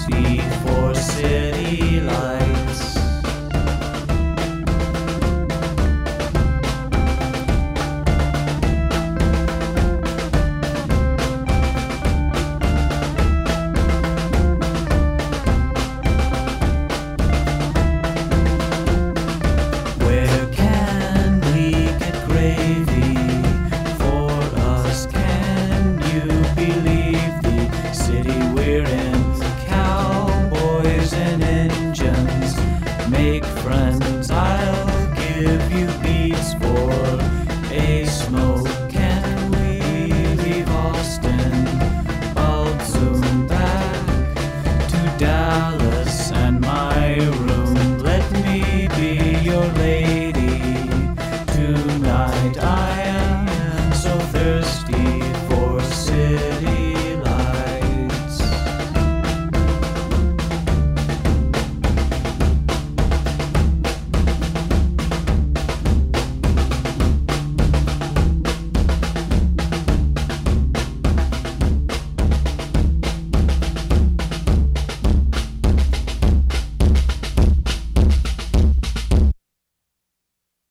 before city lights. Where can we get gravy for us? Can you believe the city we're in? Cowboys and engines make friends. I'll give you beats for a smoke. Can we leave Austin? I'll zoom back to Dallas.